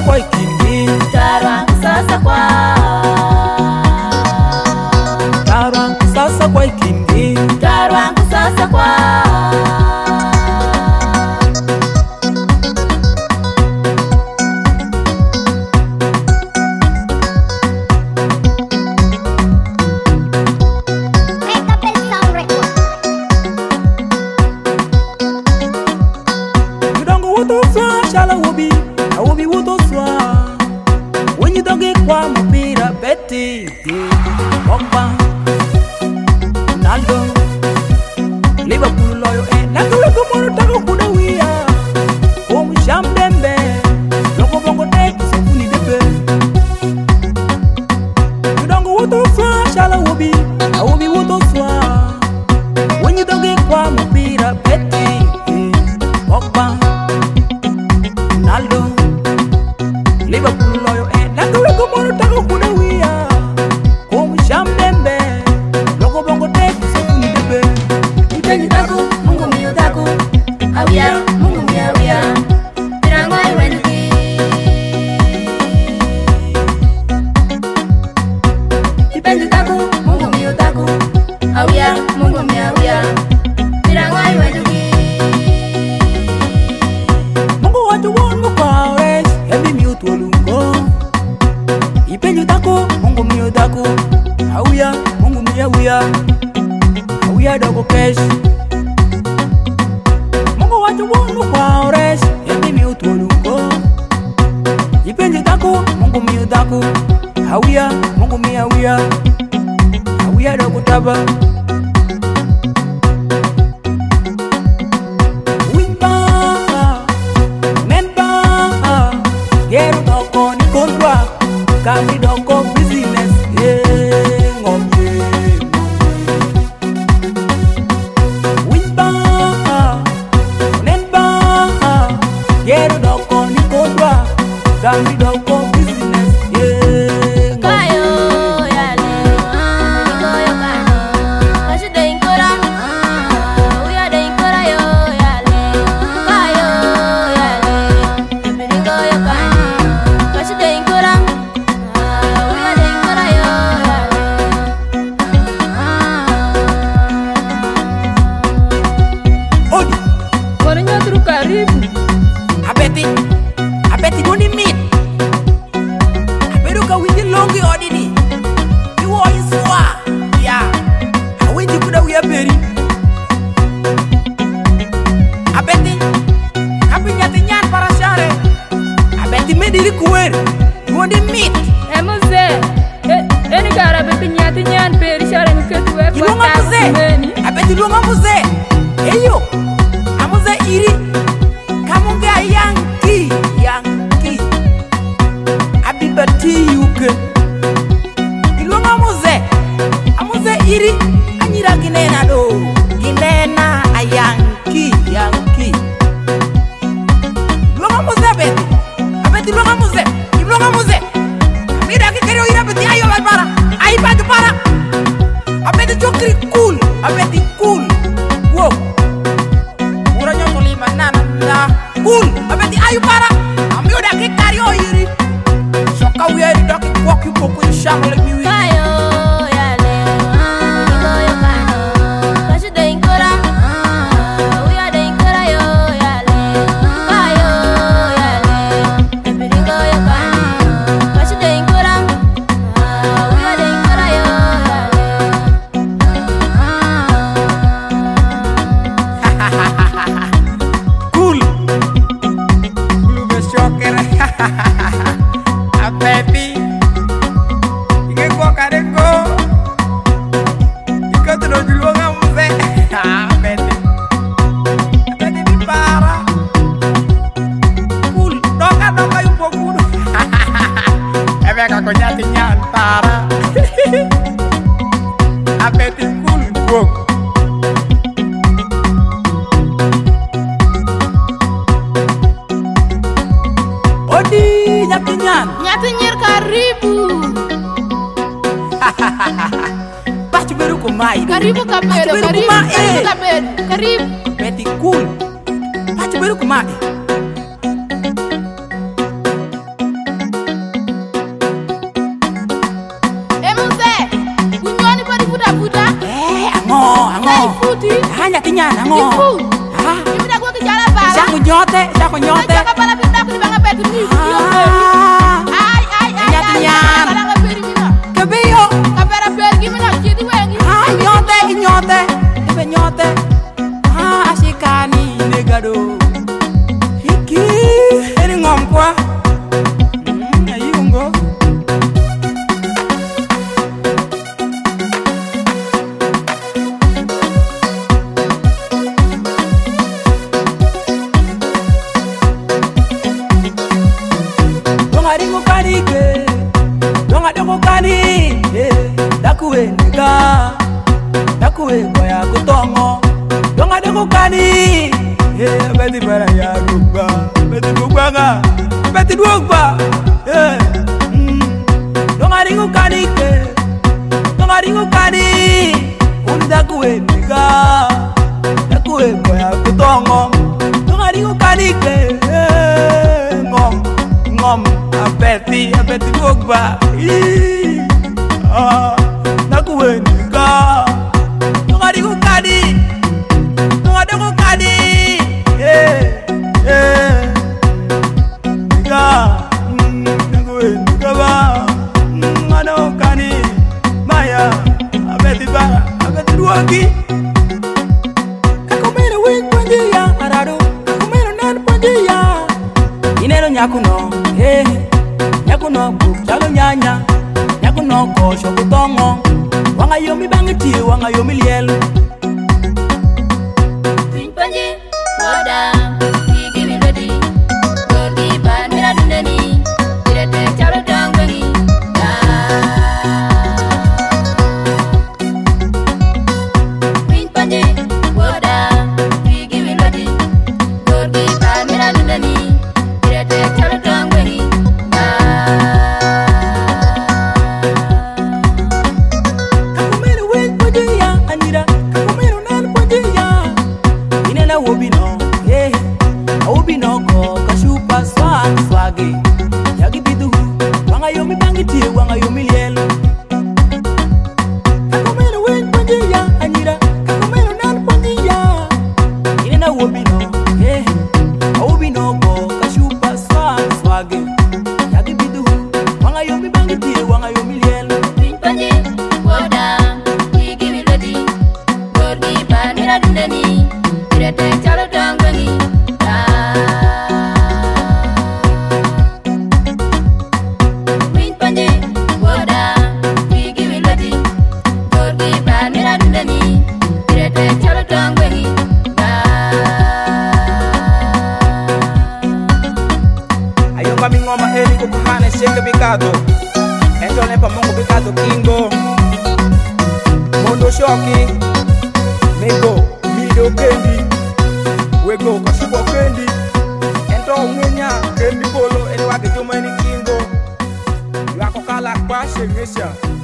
kwa ikindi Tarwa sasa kwa Tarwa sasa kwa ikindi Tarwa sasa kwa Shala wobi, a wobi woto swa. When you don't get kwa mapira Betty, Pogba, Ronaldo, Liverpool loyo nakule kumoro tako kuda wia. Komu shambembe, loko bongo tek sefuni debe. You don't go woto swa, shala wobi, a wobi woto swa. When you don't get kwa mapira Betty, Pogba, Ronaldo, Liverpool loyo nakule kumoro tako kuda wia. Komu shambembe, loko bongo tek sefuni debe. Ipenyu tako, Mungu mio tako Awia, Mungu mio awia Pirango iwenuki Ipenyu tako, Mungu mio tako Awia, Mungu mio awia Pirango iwenuki Mungu watu wongo kwa wes, hebi mi utolungo. Ipenyu tako, Mungu mi utako. Awia, Mungu mi awia. Awia dogo kesh. Mungu watu wongo kwa wes, hebi mi utolungo. Ipenyu tako, Mungu mi utako. Awia, Mungu mi awia. Awia dogo taba. Kami doko business, ngombe. Wimba, nenba, gero doko ni kodwa. Kami doko business, Kayo yale Nikoyo kano Kashide inkora Uya de inkora yo yale Kayo yale Nikoyo kano Kashide inkora Uya de inkora yo yale Odi, Kone nyaturu karibu abeti doni mit. Abedu ka winji longi odi ni. Iwo iswa, ya. Awinji kuda uya beri. Abeti, kapi nyati nyan para share. Abeti mediri kuwer, doni mit. Emuze Eni gara bebe nyati nyan peri share nuketu we Ilunga muze, abeti ilunga muze. Eyo, amuze iri. Kamunga yanki. Abibati yuke. Ilunga muze, amuze iri. Anyira ginena do. Ginena ayanki. Ilunga muze abeti ilunga muze. Amira kikero ira beti ayo balbara. Ay badu para. Abeti chokri cool. Abeti cool. Wow. Ura nyoto lima nana. Cool. Abeti ayo para. Amira kikario iri. Soka uyeri doki kwaki poku inshallah like me. Kayo yale Nikoyo kano Kashide inkora Uya de inkora yo yale Kayo yale Nikoyo kano Kashide inkora Uya de inkora yo Cool. Cool be shocker. Abeti. Ike kwa kareko. Ike tuno dilonga muze. Abeti. Abeti di para. Cool. Doka yupo kudu. Ebe kakonyati nyan para. Abeti cool. Go. Odi nyati nyan. Nyati nyer karibu Pachu beru kumai. Karibu kapedo Karibu Beti cool. Pachu beru kumai. nyote, chako nyote. Chaka pala pinda ku banga betu ni. Ai. Nyati nyan. Pala nga peri mina. Kebiyo. Kapera peri gimana chidi wengi. Nyote, nyote. Ibe nyote. Ashikani negado. Hiki. Eni ngom kwa. Ayungo. Dakuwe nega, dakuwe boya kutongo. Donga deko kani, beti bara ya rugba, beti rugba, beti rugba. Donga ringu kani ke, donga ringu kani. Uni dakuwe nega, dakuwe boya kutongo. Donga ringu kani ke, ngom, abeti rugba. Nakuwe nika, donga ringu kani. Nyakuno buk chalo nyanya, nyakuno kosho kutongo. Wanga yomi bangiti, wanga yomi liel. Pinpanji, wada, gigi mi ready. Gorgi ban mira dundani, direte chalo dangwani. Pinpanji, wada, gigi mi ready. Gorgi ban mira dundani, direte chalo dangwani. Yagi bidu, wanga yomi bangiti, wanga yomi liel. Kakumeno wen pandiya, anira, kakumeno nan pandiya. Inena wobino, wobino ko kashupa swage. Yagi bidu, wanga yomi bangiti, wanga yomi liel. Pinpanji, woda, gigi mi ready. Gorgi ban mira dundani, direte chalo dangwani. Ngoma eri kukuhane shenge bikado. Ento lepa mungu bikado kingo. Mondo shoki. Mego, mido kendi. Wego kashubo kendi. Ento ngenya kendi polo eni wake juma eni kingo. Yako kala kwa shengesha.